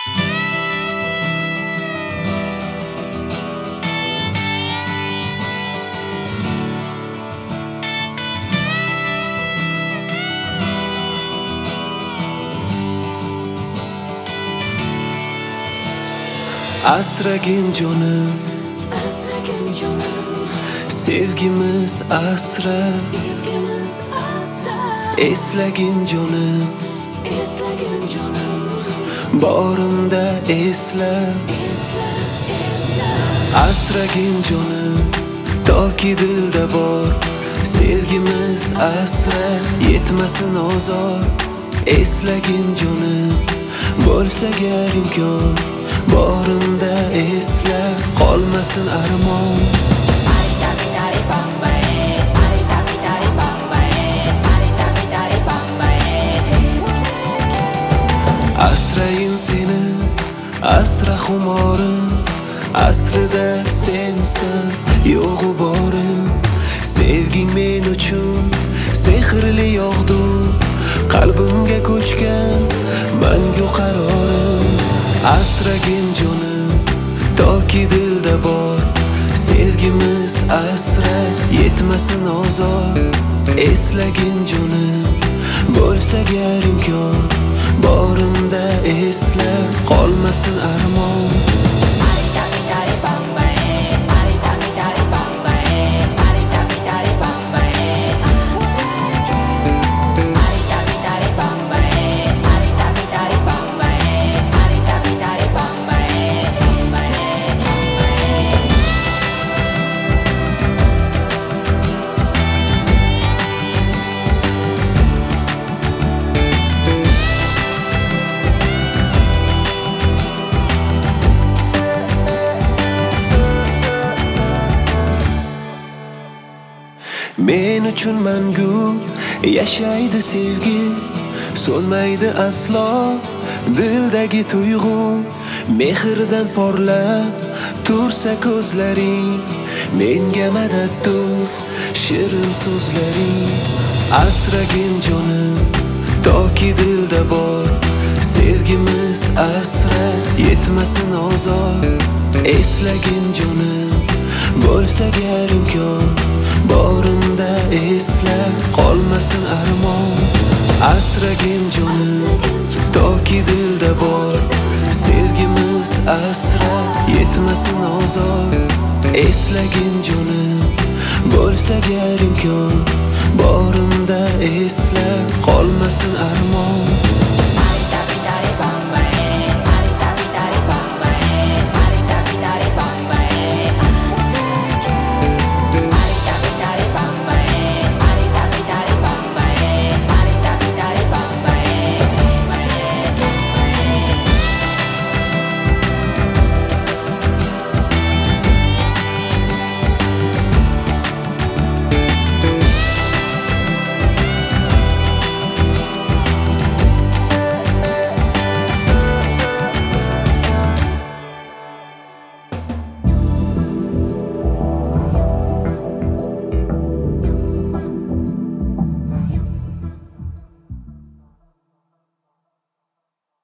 Asragin jonim, sevgimiz asra, eslagin jonim, borimda esla. Asragin jonim, toki dilda bor, sevgimiz asra, yetmasin ozor. Eslagin jonim, bo'lsa gar imkon, borimda esla, qolmasin armon. Asrayin seni, asra xumorim, asrida sensan, yo'g'u borim. Sevging men uchun sehrli yog'du, qalbimga ko'chgan mangu qarorim. Asragin jonim, toki dilda bor, sevgimiz asra, yetmasin ozor. Eslagin jonim, bo'lsa gar imkon, borimda esla, qolmasin armon. Men uchun mangu yashaydi sevgi, so'nmaydi aslo dildagi tuyg'u. Mehrdan porlab tursa ko'zlaring, menga madaddur shirin so'zlaring. Asragin jonim, toki dilda bor, sevgimiz asra, yetmasin ozor. Eslagin jonim, bo'lsa gar imkon, borimda esla, qolmasin armon. Asragin jonim, toki dilda bor, sevgimiz asra, yetmasin ozor. Eslagin jonim, bo'lsa gar imkon, borimda esla, qolmasin armon.